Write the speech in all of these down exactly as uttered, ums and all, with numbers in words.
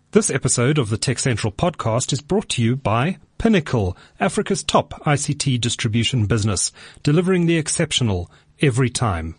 This episode of the Tech Central podcast is brought to you by Pinnacle, Africa's top I C T distribution business, delivering the exceptional every time.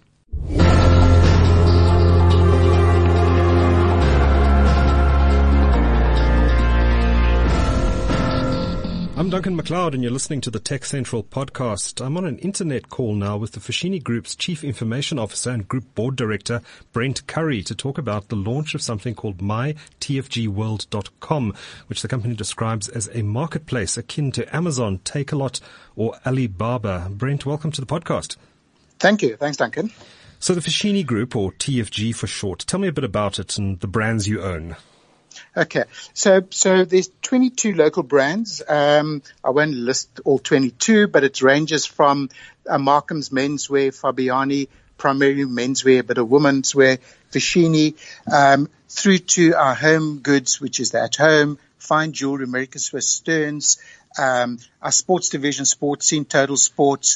I'm Duncan McLeod and you're listening to the Tech Central podcast. I'm on an internet call now with the Foschini Group's Chief Information Officer and Group Board Director, Brent Curry, to talk about the launch of something called my T F G world dot com, which the company describes as a marketplace akin to Amazon, Takealot or Alibaba. Brent, welcome to the podcast. Thank you. Thanks, Duncan. So the Foschini Group, or T F G for short, tell me a bit about it and the brands you own. Okay, so so there's twenty-two local brands. Um, I won't list all twenty-two, but it ranges from uh, Markham's menswear, Fabiani, primarily menswear, but a woman's wear, Foschini, um, through to our home goods, which is the At Home, Fine Jewelry, American Swiss, Stearns, um, our sports division, Sports Scene, Total Sports,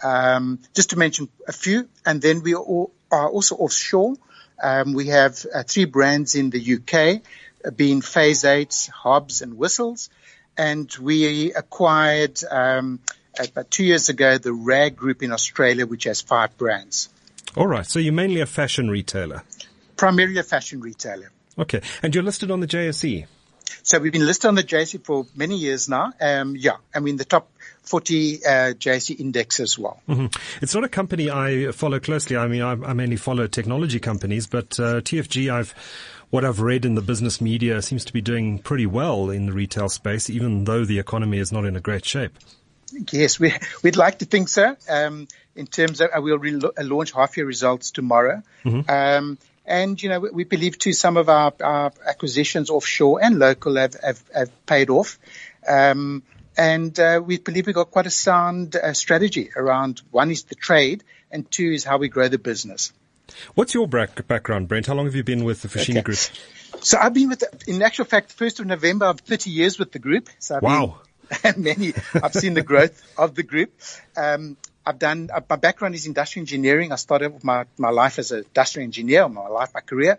um, just to mention a few. And then we are, all, are also offshore. Um, we have uh, three brands in the U K, being Phase eight, Hobbs and Whistles. And we acquired um, about two years ago the Rag Group in Australia, which has five brands. All right. So you're mainly a fashion retailer? Primarily a fashion retailer. Okay. And you're listed on the J S E? So we've been listed on the J S E for many years now. Um, yeah, I mean the top forty uh, J S E index as well. Mm-hmm. It's not a company I follow closely. I mean, I, I mainly follow technology companies, but uh, T F G, I've what I've read in the business media seems to be doing pretty well in the retail space, even though the economy is not in a great shape. Yes, we, we'd like to think so. Um, in terms of, uh, we'll re- launch half-year results tomorrow. Mm-hmm. Um, and, you know, we, we believe too some of our, our acquisitions offshore and local have, have, have paid off. Um, and uh, we believe we've got quite a sound uh, strategy around, one is the trade, and two is how we grow the business. What's your background, Brent? How long have you been with the Foschini okay. Group? So I've been with, the, in actual fact, first of November, I'm thirty years with the group. So I've wow. Been, many, I've seen the growth of the group. Um, I've done, uh, my background is industrial engineering. I started with my, my life as an industrial engineer, my life, my career,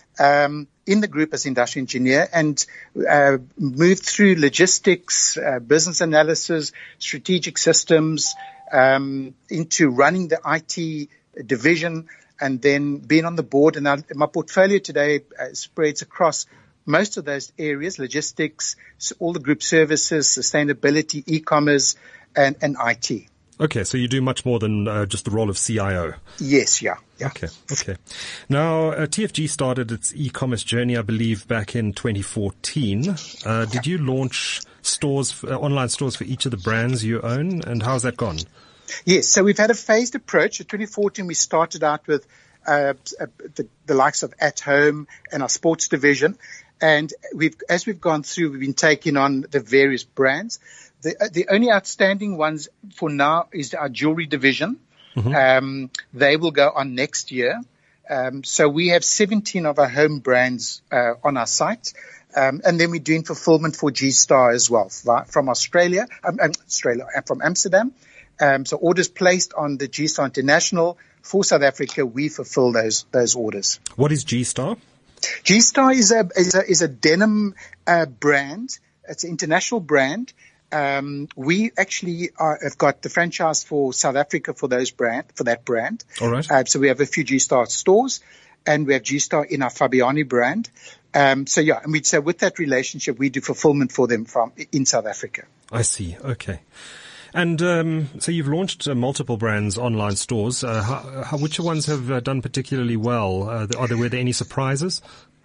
um, in the group as industrial engineer and, uh, moved through logistics, uh, business analysis, strategic systems, um, into running the I T division, and then being on the board. And our, my portfolio today uh, spreads across most of those areas, logistics, all the group services, sustainability, e-commerce, and, and I T. Okay, so you do much more than uh, just the role of C I O. Yes, yeah. yeah. Okay, okay. Now, uh, T F G started its e-commerce journey, I believe, back in twenty fourteen. Uh, did you launch stores, uh, online stores for each of the brands you own, and how's that gone? Yes, so we've had a phased approach. In twenty fourteen, we started out with uh, the, the likes of At Home and our sports division. And we've, as we've gone through, we've been taking on the various brands. The, the only outstanding ones for now is our jewelry division. Mm-hmm. Um, they will go on next year. Um, so we have seventeen of our home brands uh, on our site. Um, and then we're doing fulfillment for G-Star as well, from Australia, um, Australia, from Amsterdam. Um, so orders placed on the G-Star International for South Africa, we fulfill those those orders. What is G-Star? G-Star is a is a, is a denim uh, brand. It's an international brand. Um, we actually are, have got the franchise for South Africa for those brand for that brand. All right. Uh, so we have a few G-Star stores, and we have G-Star in our Fabiani brand. Um, so yeah, and we so with that relationship, we do fulfillment for them from in South Africa. I see. Okay. And um, so you've launched uh, multiple brands, online stores. Uh, how, how, which ones have uh, done particularly well? Uh, are there were there any surprises?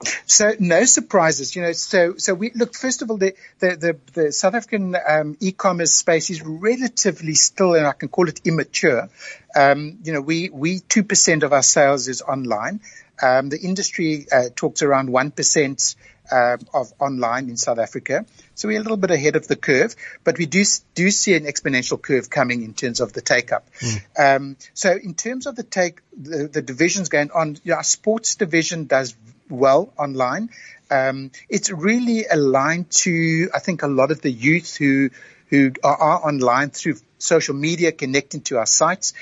So no surprises, you know. So so we look. First of all, the the the, the South African um, e-commerce space is relatively still, and I can call it immature. Um, you know, we we two percent of our sales is online. Um, the industry uh, talks around one percent uh, of online in South Africa. So we're a little bit ahead of the curve, but we do do see an exponential curve coming in terms of the take-up. Mm. Um, so in terms of the take, the, the divisions going on, you know, our sports division does well online. Um, it's really aligned to, I think, a lot of the youth who who are, are online through social media, connecting to our sites.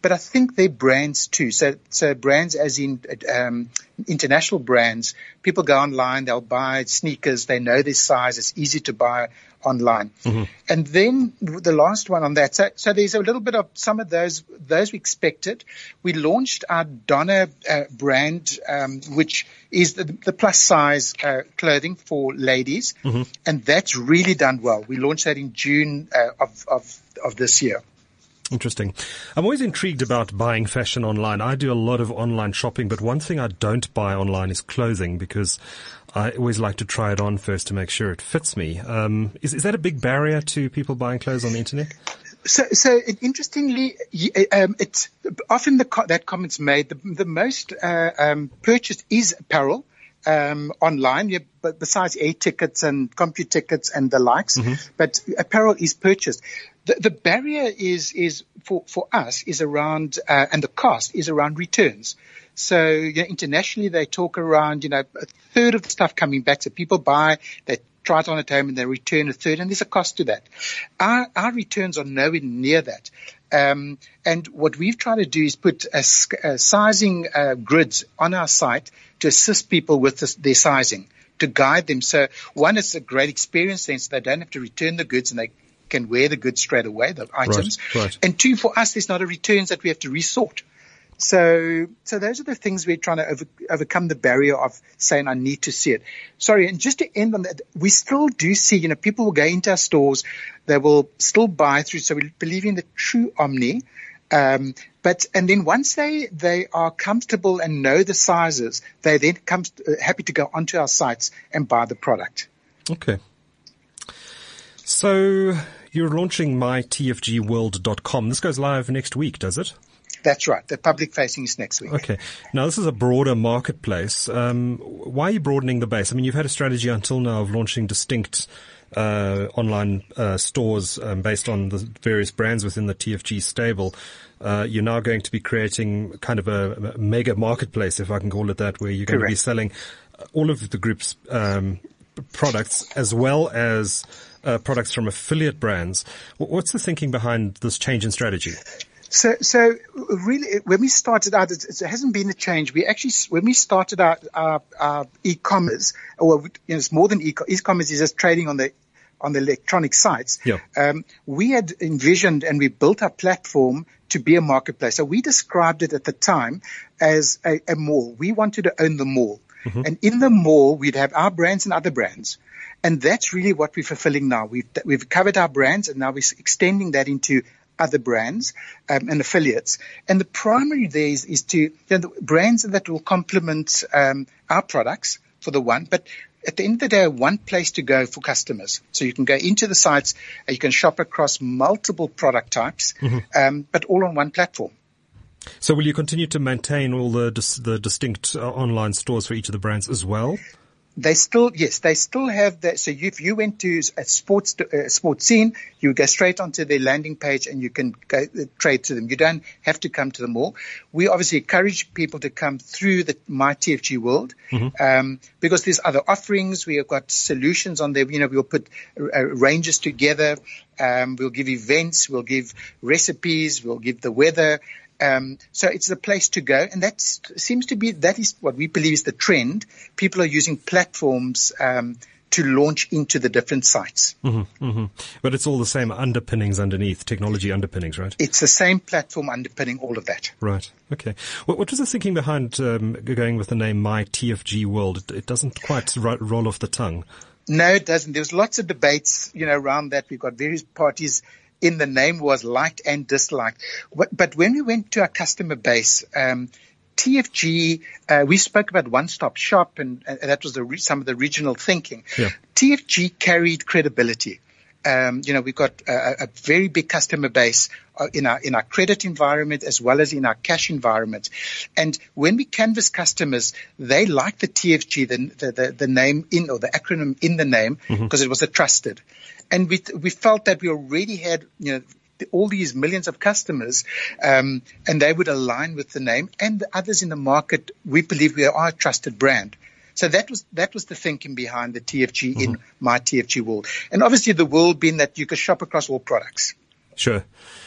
but I think they're brands too. So, so brands as in um, international brands. People go online, they'll buy sneakers, they know their size, it's easy to buy online. Mm-hmm. And then the last one on that. So, so there's a little bit of some of those, those we expected. We launched our Donna uh, brand, um, which is the, the plus size uh, clothing for ladies. Mm-hmm. And that's really done well. We launched that in June uh, of, of, of this year. Interesting. I'm always intrigued about buying fashion online. I do a lot of online shopping, but one thing I don't buy online is clothing because I always like to try it on first to make sure it fits me. Um, is, is that a big barrier to people buying clothes on the internet? So, so it, interestingly, um, it's often the that comment's made. The, the most uh, um, purchased is apparel. Um, online, yeah, but besides air tickets and computer tickets and the likes, mm-hmm. but apparel is purchased. The, the barrier is, is for, for us is around, uh, and the cost is around returns. So, you know, internationally they talk around, you know, a third of the stuff coming back. So people buy, they try it on at home and they return a third, and there's a cost to that. Our, our returns are nowhere near that. Um, and what we've tried to do is put a, a sizing uh, grids on our site to assist people with this, their sizing, to guide them. So one, it's a great experience then, so they don't have to return the goods and they can wear the goods straight away, the items. Right, right. And two, for us, there's not a returns that we have to resort. So, so those are the things we're trying to over, overcome the barrier of saying, I need to see it. Sorry. And just to end on that, we still do see, you know, people will go into our stores. They will still buy through. So we believe in the true omni. Um, but, and then once they, they are comfortable and know the sizes, they then come uh, happy to go onto our sites and buy the product. Okay. So you're launching my T F G world dot com. This goes live next week, does it? That's right. The public facing is next week. Okay. Now, this is a broader marketplace. Um, why are you broadening the base? I mean, you've had a strategy until now of launching distinct uh, online uh, stores um, based on the various brands within the T F G stable. Uh, you're now going to be creating kind of a, a mega marketplace, if I can call it that, where you're going Correct. to be selling all of the group's um, products as well as uh, products from affiliate brands. What's the thinking behind this change in strategy? So, so really, when we started out, it, it hasn't been a change. We actually, when we started out our, our e-commerce, or you know, it's more than e-commerce. E-commerce is just trading on the on the electronic sites. Yeah. Um, we had envisioned and we built our platform to be a marketplace. So we described it at the time as a, a mall. We wanted to own the mall, mm-hmm. and in the mall we'd have our brands and other brands. And that's really what we're fulfilling now. We've we've covered our brands, and now we're extending that into other brands um, and affiliates. And the primary there is, is to, you know, the brands that will complement um, our products for the one, but at the end of the day, one place to go for customers. So you can go into the sites, and you can shop across multiple product types, mm-hmm. um, but all on one platform. So will you continue to maintain all the dis- the distinct uh, online stores for each of the brands as well? They still, yes, they still have that. So if you went to a sports, uh, sports scene, you go straight onto their landing page and you can go uh, trade to them. You don't have to come to the mall. We obviously encourage people to come through the My T F G World, mm-hmm. um, because there's other offerings. We have got solutions on there. You know, we'll put uh, ranges together. Um, we'll give events. We'll give recipes. We'll give the weather. Um, so it's the place to go, and that seems to be, that is what we believe is the trend. People are using platforms, um, to launch into the different sites. Mm-hmm, mm-hmm. But it's all the same underpinnings underneath, technology underpinnings, right? It's the same platform underpinning all of that. Right. Okay. What, what was the thinking behind um, going with the name My T F G World? It, it doesn't quite ro- roll off the tongue. No, it doesn't. There's lots of debates, you know, around that. We've got various parties in the name was liked and disliked. But when we went to our customer base, um, T F G, uh, we spoke about one-stop shop, and, and that was the re- some of the regional thinking. Yeah. T F G carried credibility. Um, you know, we've got a, a very big customer base in our in our credit environment as well as in our cash environment. And when we canvass customers, they like the T F G, the the, the, the name in, or the acronym in the name, because mm-hmm. it was a trusted. And we we felt that we already had, you know, all these millions of customers, um, and they would align with the name, and the others in the market. We believe we are a trusted brand. So that was that was the thinking behind the T F G mm-hmm. in My T F G World, and obviously the world being that you could shop across all products. Sure.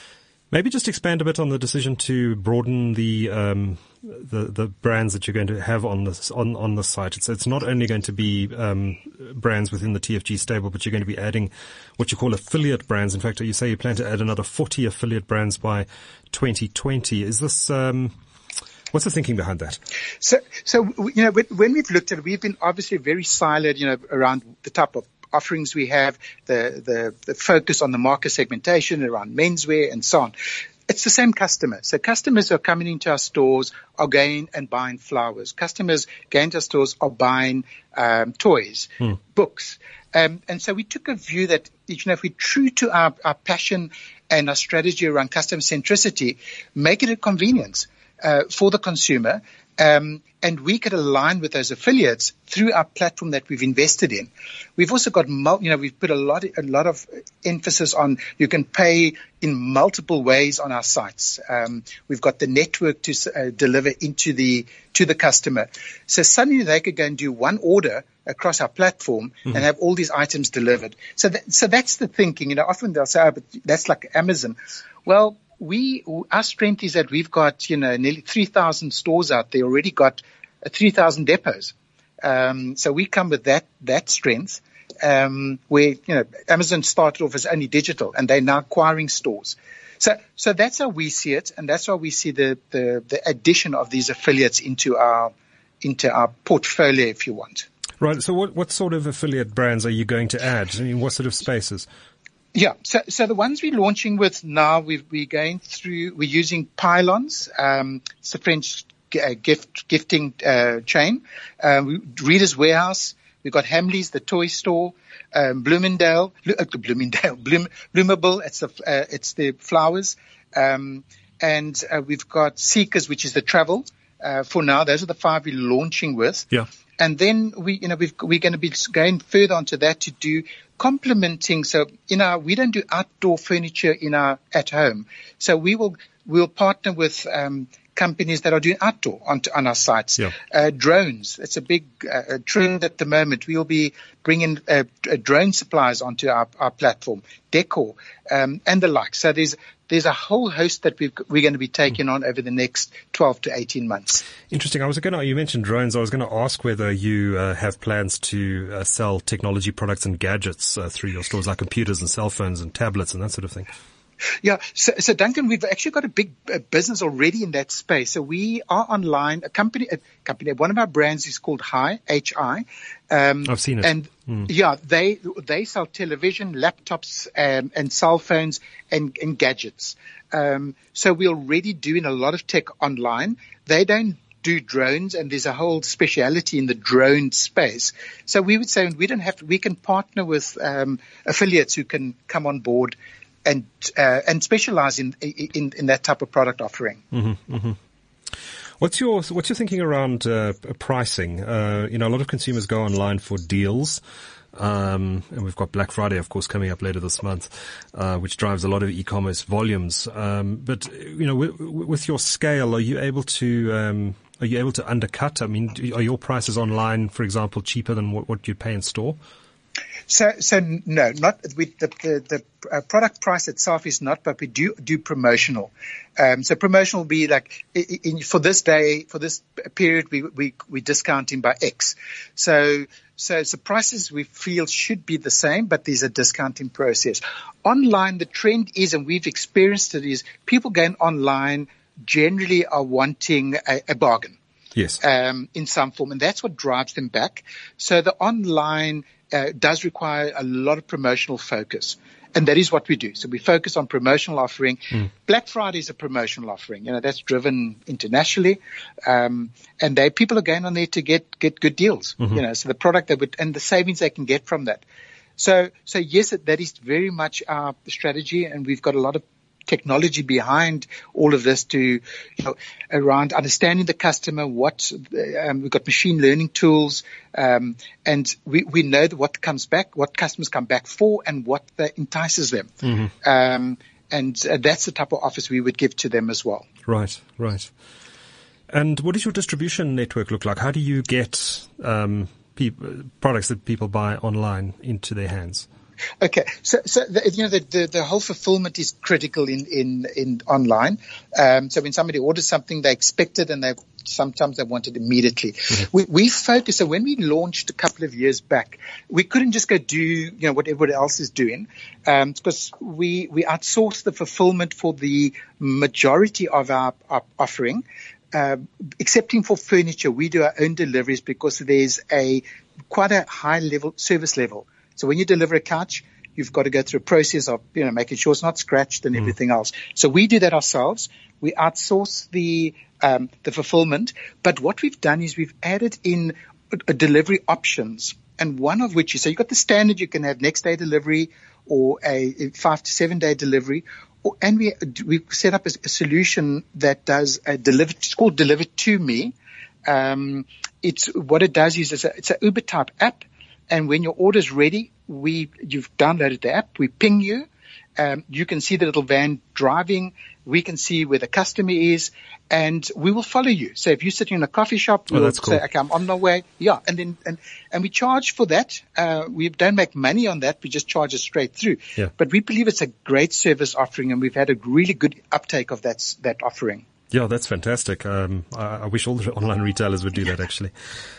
Maybe just expand a bit on the decision to broaden the um, the, the brands that you're going to have on this on, on the site. It's it's not only going to be um, brands within the T F G stable, but you're going to be adding what you call affiliate brands. In fact, you say you plan to add another forty affiliate brands by twenty twenty. Is this um, what's the thinking behind that? So, so you know, when, when we've looked at it, we've been obviously very siloed, you know, around the type of offerings we have, the, the, the focus on the market segmentation around menswear and so on. It's the same customer. So customers who are coming into our stores are going and buying flowers. Customers going into our stores are buying um, toys, hmm. books. Um, and so we took a view that, you know, if we're true to our, our passion and our strategy around customer centricity, make it a convenience uh, for the consumer. Um, and we could align with those affiliates through our platform that we've invested in. We've also got, mul- you know, we've put a lot, a lot of emphasis on you can pay in multiple ways on our sites. Um, we've got the network to uh, deliver into the to the customer. So suddenly they could go and do one order across our platform mm-hmm. and have all these items delivered. So, that, so that's the thinking. You know, often they'll say, oh, but that's like Amazon. Well, We, our strength is that we've got, you know, nearly three thousand stores out there, already got uh, three thousand depots. Um, so we come with that, that strength, um, where, you know, Amazon started off as only digital and they're now acquiring stores. So, so that's how we see it. And that's why we see the, the, the addition of these affiliates into our, into our portfolio, if you want. Right. So what, what sort of affiliate brands are you going to add? I mean, what sort of spaces? Yeah, so so the ones we're launching with now, we've, we're going through, we're using Pylons, um, it's a French uh, gift gifting uh, chain, uh, we, Reader's Warehouse, we've got Hamleys, the toy store, um, Bloomingdale, uh, Bloomingdale, Bloom, Bloomable, it's the, uh, it's the flowers, um, and uh, we've got Seekers, which is the travel. Uh, for now, those are the five we're launching with. Yeah. And then we, you know, we've, we're going to be going further onto that to do complementing. So in our, we don't do outdoor furniture in our, at home. So we will, we'll partner with, um, companies that are doing outdoor on, on our sites. Yeah. Uh, drones. It's a big uh, trend at the moment. We'll be bringing uh, drone suppliers onto our, our platform, decor, um, and the like. So there's, There's a whole host that we've, we're going to be taking on over the next twelve to eighteen months. Interesting. I was going to, you mentioned drones. I was going to ask whether you uh, have plans to uh, sell technology products and gadgets uh, through your stores, like computers and cell phones and tablets and that sort of thing. Yeah. So, so Duncan, we've actually got a big uh, business already in that space. So we are online. A company, a company, one of our brands is called Hi, H I. Um, I've seen it. And mm. yeah, they, they sell television, laptops, um, and cell phones and, and gadgets. Um, so we're already doing a lot of tech online. They don't do drones, and there's a whole speciality in the drone space. So we would say we don't have to, we can partner with, um, affiliates who can come on board and uh, and specialize in, in in that type of product offering. Mm-hmm, mm-hmm. What's your what's your thinking around uh, pricing? Uh, you know, a lot of consumers go online for deals, um, and we've got Black Friday, of course, coming up later this month, uh, which drives a lot of e-commerce volumes. Um, but you know, with, with your scale, are you able to um, are you able to undercut? I mean, are your prices online, for example, cheaper than what, what you'd pay in store? So, so no, not with the, the, the uh, product price itself is not, but we do do promotional. Um, so promotional will be like in, in, for this day, for this period, we we we discounting by X. So, so so prices we feel should be the same, but there's a discounting process. Online, the trend is, and we've experienced it, is people going online generally are wanting a, a bargain. Yes. Um, in some form, and that's what drives them back. So the online Uh, does require a lot of promotional focus. And that is what we do. So we focus on promotional offering. Mm. Black Friday is a promotional offering. You know, that's driven internationally. Um, and they, people are going on there to get, get good deals. Mm-hmm. You know, so the product they would, and the savings they can get from that. So, so yes, that is very much our strategy. And we've got a lot of technology behind all of this to, you know, around understanding the customer, what, um, we've got machine learning tools, um, and we, we know what comes back, what customers come back for, and what that entices them. Mm-hmm. Um, and uh, that's the type of offers we would give to them as well. Right, right. And what does your distribution network look like? How do you get, um, pe- products that people buy online into their hands? Okay, so so the, you know the, the the whole fulfillment is critical in in in online. Um, so when somebody orders something, they expect it, and they sometimes they want it immediately. Mm-hmm. We we focus. So when we launched a couple of years back, we couldn't just go do you know what everybody else is doing, um, because we we outsourced the fulfillment for the majority of our, our offering. Uh, excepting for furniture, we do our own deliveries because there's a quite a high level service level. So when you deliver a couch, you've got to go through a process of, you know, making sure it's not scratched and mm. everything else. So we do that ourselves. We outsource the um, the fulfillment. But what we've done is we've added in a, a delivery options, and one of which is, so you've got the standard, you can have next day delivery or a five to seven day delivery. And we we set up a, a solution that does a deliver. It's called Deliver to Me. Um, it's what it does is it's a, it's an Uber type app, and when your order's ready, we you've downloaded the app. We ping you. Um, you can see the little van driving. We can see where the customer is, and we will follow you. So if you're sitting in a coffee shop, we'll oh, that's cool. say, okay, I'm on my way. Yeah. And then, and, and we charge for that. Uh, we don't make money on that. We just charge it straight through. Yeah. But we believe it's a great service offering, and we've had a really good uptake of that, that offering. Yeah, that's fantastic. Um, I, I wish all the online retailers would do that, actually.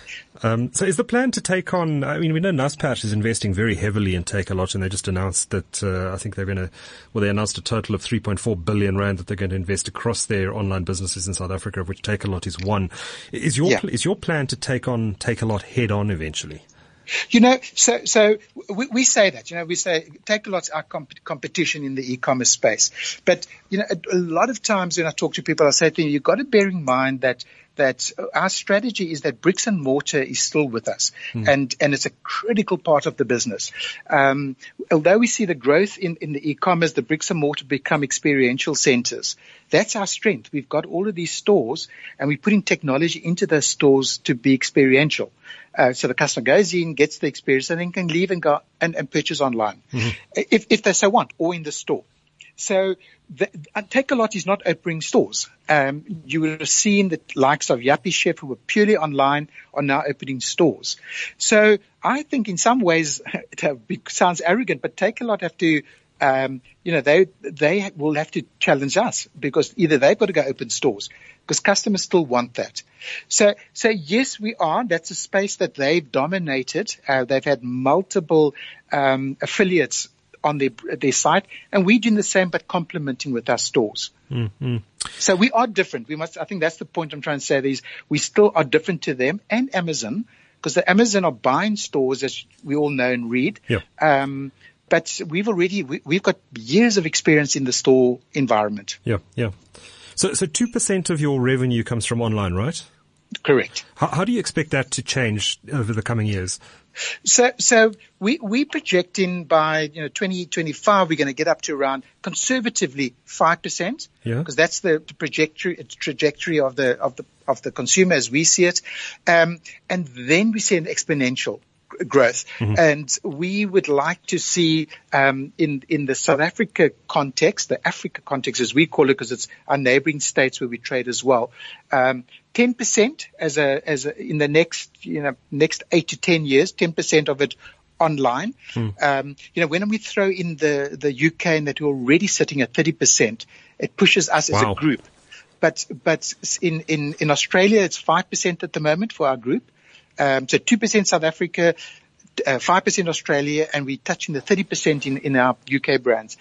Um, so is the plan to take on, I mean, we know Naspers is investing very heavily in Takealot, and they just announced that, uh, I think they're going to, well, they announced a total of three point four billion rand that they're going to invest across their online businesses in South Africa, of which Takealot is one. Is your, yeah. is your plan to take on Takealot head on eventually? You know, so so we, we say that, you know, we say Takealot's our comp- competition in the e-commerce space. But, you know, a, a lot of times when I talk to people, I say to them, you've got to bear in mind that that our strategy is that bricks and mortar is still with us, mm. and, and it's a critical part of the business. Um, although we see the growth in, in the e-commerce, the bricks and mortar become experiential centers. That's our strength. We've got all of these stores, and we're putting technology into those stores to be experiential. Uh, so the customer goes in, gets the experience, and then can leave and go and, and purchase online, mm-hmm. if, if they so want, or in the store. So the, uh, Takealot is not opening stores. Um, you would have seen the likes of Yuppiechef, who were purely online, are now opening stores. So I think in some ways, it sounds arrogant, but Takealot have to, um, you know, they they will have to challenge us, because either they've got to go open stores, because customers still want that. So, so yes, we are. That's a space that they've dominated. Uh, they've had multiple um, affiliates on their their site, and we're doing the same, but complementing with our stores. Mm-hmm. So we are different. We must. I think that's the point I'm trying to say. Is we still are different to them and Amazon, because the Amazon are buying stores, as we all know and read. Yeah. Um, but we've already we, we've got years of experience in the store environment. Yeah, yeah. So, so two percent of your revenue comes from online, right? Correct. How, how do you expect that to change over the coming years? So, so we, we projecting by, you know, twenty twenty-five, we're going to get up to around conservatively five percent. Yeah. Because that's the, the trajectory, trajectory of the, of the, of the consumer as we see it. Um, and then we see an exponential growth. Mm-hmm. And we would like to see, um, in, in the South Africa context, the Africa context as we call it, because it's our neighboring states where we trade as well, um, ten percent as a, as a, in the next, you know, next eight to ten years, ten percent of it online. Mm. Um, you know, when we throw in the, the U K, and that we're already sitting at thirty percent, it pushes us wow. as a group. But, but in, in, in Australia, it's five percent at the moment for our group. Um, so two percent South Africa, uh, five percent Australia, and we're touching the thirty percent in, in our U K brands.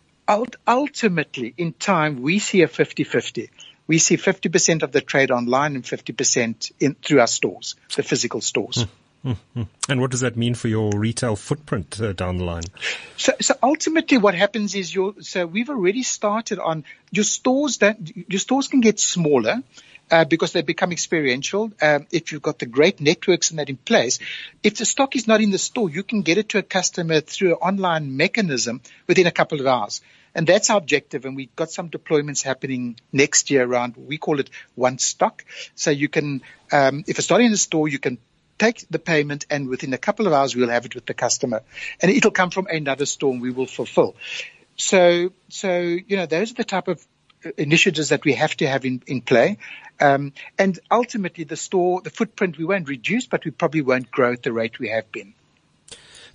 Ultimately, in time, we see a fifty-fifty. We see fifty percent of the trade online and fifty percent in through our stores, the physical stores. Mm-hmm. And what does that mean for your retail footprint uh, down the line? So, so ultimately what happens is your, so we've already started on your stores that your stores can get smaller. Uh, because they become experiential. Um, if you've got the great networks and that in place, if the stock is not in the store, you can get it to a customer through an online mechanism within a couple of hours. And that's our objective. And we've got some deployments happening next year around, we call it one stock. So you can, um, if it's not in the store, you can take the payment, and within a couple of hours, we'll have it with the customer. And it'll come from another store, and we will fulfill. So, so, you know, those are the type of initiatives that we have to have in, in play. Um, and ultimately the store, the footprint, we won't reduce, but we probably won't grow at the rate we have been.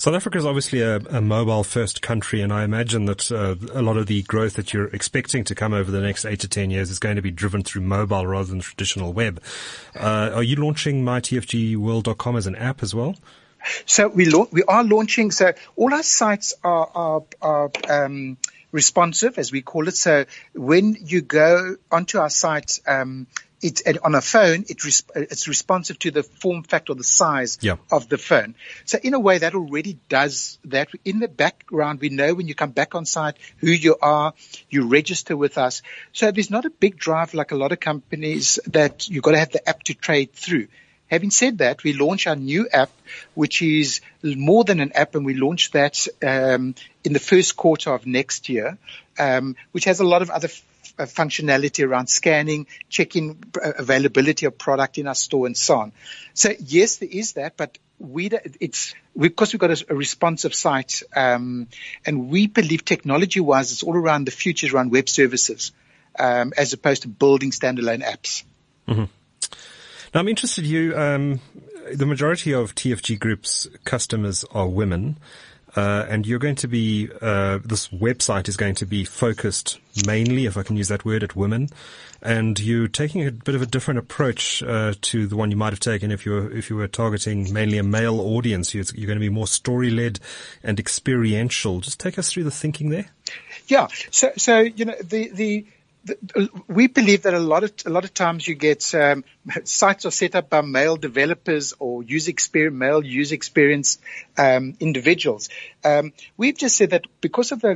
South Africa is obviously a, a mobile-first country, and I imagine that uh, a lot of the growth that you're expecting to come over the next eight to ten years is going to be driven through mobile rather than traditional web. Uh, are you launching my T F G world dot com as an app as well? So we la- we are launching. So all our sites are are, are um, responsive, as we call it. So when you go onto our site, um, It, on a phone, it res- it's responsive to the form factor or the size yeah. of the phone. So in a way, that already does that. In the background, we know when you come back on site who you are, you register with us. So there's not a big drive like a lot of companies that you've got to have the app to trade through. Having said that, we launch our new app, which is more than an app, and we launch that um, in the first quarter of next year, um, which has a lot of other f- functionality around scanning, checking availability of product in our store, and so on. So yes, there is that, but we it's because we've got a, a responsive site, um, and we believe technology-wise, it's all around the future around web services, um, as opposed to building standalone apps. Mm-hmm. Now, I'm interested, you, um, the majority of T F G Group's customers are women, uh, and you're going to be, uh, this website is going to be focused mainly, if I can use that word, at women, and you're taking a bit of a different approach, uh, to the one you might have taken if you were, if you were targeting mainly a male audience. You're, you're going to be more story-led and experiential. Just take us through the thinking there. Yeah. So, so, you know, the, the, The, we believe that a lot of a lot of times you get um, sites are set up by male developers or user experience, male user experience um, individuals. Um, we've just said that because of the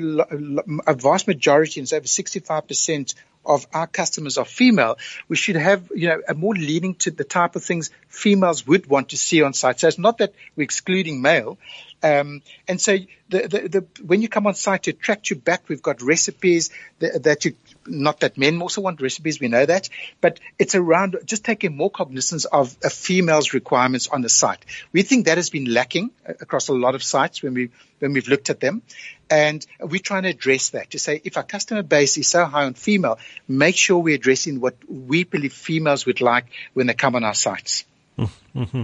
a vast majority, and it's over sixty-five percent of our customers are female, we should have, you know, a more leaning to the type of things females would want to see on site. So it's not that we're excluding male. Um, and so the, the, the, when you come on site to attract you back, we've got recipes that, that you, not that men also want recipes, we know that, but it's around just taking more cognizance of a female's requirements on the site. We think that has been lacking across a lot of sites when we, when we've looked at them. And we're trying to address that to say if our customer base is so high on female, make sure we're addressing what we believe females would like when they come on our sites. Mm-hmm.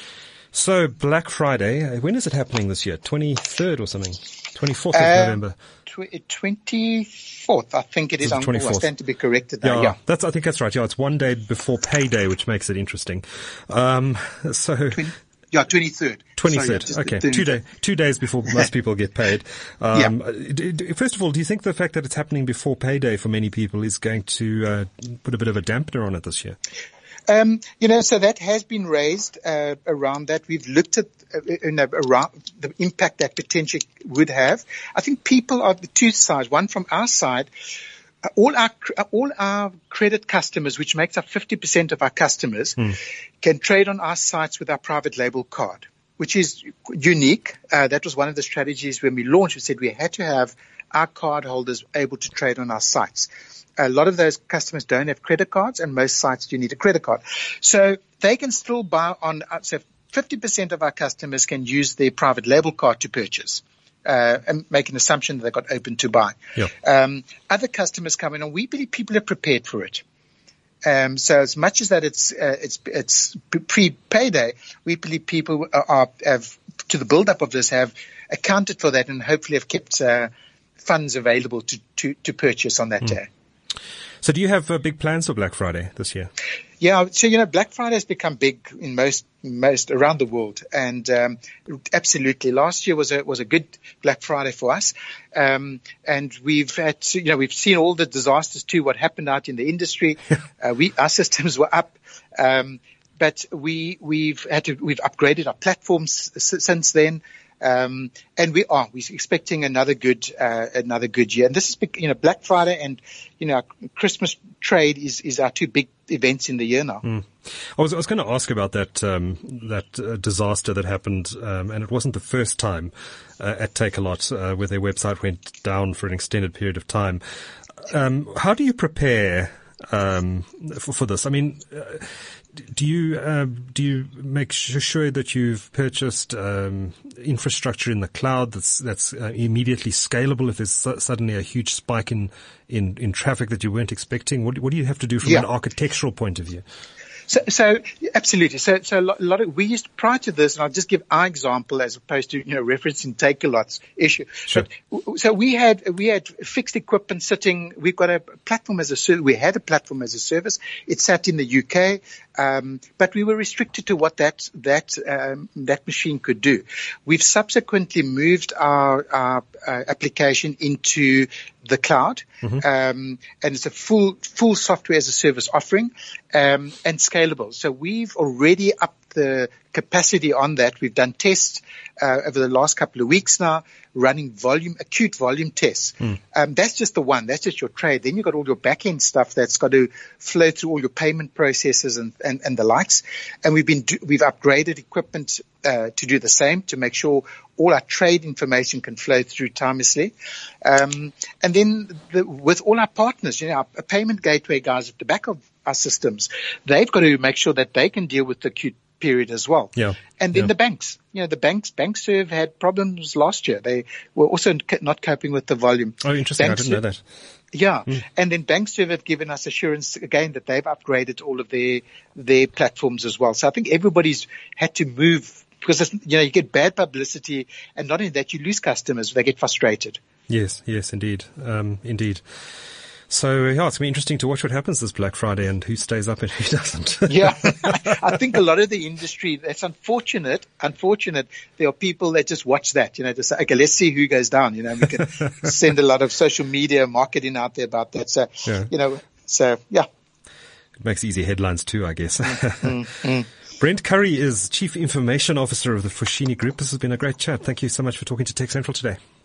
So Black Friday, when is it happening this year? twenty-third or something? twenty-fourth of um, November? twenty-fourth, I think it is. On, I stand to be corrected now. Yeah, yeah. That's, I think that's right. Yeah, it's one day before payday, which makes it interesting. Um, so. twenty Yeah, twenty-third. twenty-third. Sorry, okay. the, two day, two days before most people get paid. Um, yeah. d- d- first of all, do you think the fact that it's happening before payday for many people is going to uh, put a bit of a dampener on it this year? Um, you know, so that has been raised uh, around that. We've looked at uh, you know, around the impact that potentially would have. I think people are the two sides. One from our side, uh, all our all our credit customers, which makes up fifty percent of our customers, mm. can trade on our sites with our private label card, which is unique. Uh, that was one of the strategies when we launched. We said we had to have our card holders able to trade on our sites. A lot of those customers don't have credit cards, and most sites do need a credit card. So they can still buy on, so fifty percent of our customers can use their private label card to purchase, uh, and make an assumption that they got open to buy. Yeah. Um, other customers come in, and we believe people are prepared for it. Um, so as much as that it's, uh, it's, it's pre-payday, we believe people are, are, have, to the build-up of this, have accounted for that and hopefully have kept, uh, funds available to, to, to purchase on that mm. day. So do you have uh, big plans for Black Friday this year? Yeah, so, you know, Black Friday has become big in most, most around the world. And, um, absolutely. Last year was a, was a good Black Friday for us. Um, and we've had, to, you know, we've seen all the disasters too, what happened out in the industry. uh, we, our systems were up. Um, but we, we've had to, we've upgraded our platforms s- since then. Um, and we are, we're expecting another good, uh, another good year. And this is, you know, Black Friday and, you know, Christmas trade is, is our two big events in the year now. Mm. I was, I was going to ask about that, um, that uh, disaster that happened. Um, and it wasn't the first time, uh, at Takealot, uh, where their website went down for an extended period of time. Um, how do you prepare, um, for, for this? I mean, uh, Do you uh, do you make sure that you've purchased um, infrastructure in the cloud that's that's uh, immediately scalable if there's su- suddenly a huge spike in, in, in traffic that you weren't expecting? What what do you have to do from yeah. an architectural point of view? So, so absolutely. So, so a lot of, we used prior to this, and I'll just give our example as opposed to, you know, referencing Takealot's issue. Sure. But, so we had, we had fixed equipment sitting, we've got a platform as a service, we had a platform as a service. It sat in the U K, um, but we were restricted to what that, that, um, that machine could do. We've subsequently moved our, our uh, application into the cloud, mm-hmm. um, and it's a full, full software as a service offering, um, and scalable. So we've already upped the capacity on that. We've done tests, uh, over the last couple of weeks now, running volume, acute volume tests. Mm. Um, that's just the one. That's just your trade. Then you've got all your back-end stuff that's got to flow through all your payment processes and, and, and the likes. And we've been, do, we've upgraded equipment, uh, to do the same, to make sure all our trade information can flow through timelessly. Um, and then the, with all our partners, you know, our, our payment gateway guys at the back of our systems, they've got to make sure that they can deal with the acute period as well. Yeah. And then yeah. the banks, you know, the banks, BankServe had problems last year. They were also not coping with the volume. Oh, interesting. BankServe, I didn't know that. Yeah. Mm. And then BankServe have given us assurance again that they've upgraded all of their, their platforms as well. So I think everybody's had to move because, it's, you know, you get bad publicity, and not only that, you lose customers. They get frustrated. Yes. Yes, indeed. Um, indeed. So, yeah, it's going to be interesting to watch what happens this Black Friday and who stays up and who doesn't. Yeah. I think a lot of the industry, that's unfortunate, unfortunate. There are people that just watch that, you know, just say, okay, let's see who goes down. You know, we can send a lot of social media marketing out there about that. So, yeah. you know, so, yeah. It makes easy headlines too, I guess. mm, mm. Brent Curry is Chief Information Officer of the Foschini Group. This has been a great chat. Thank you so much for talking to Tech Central today.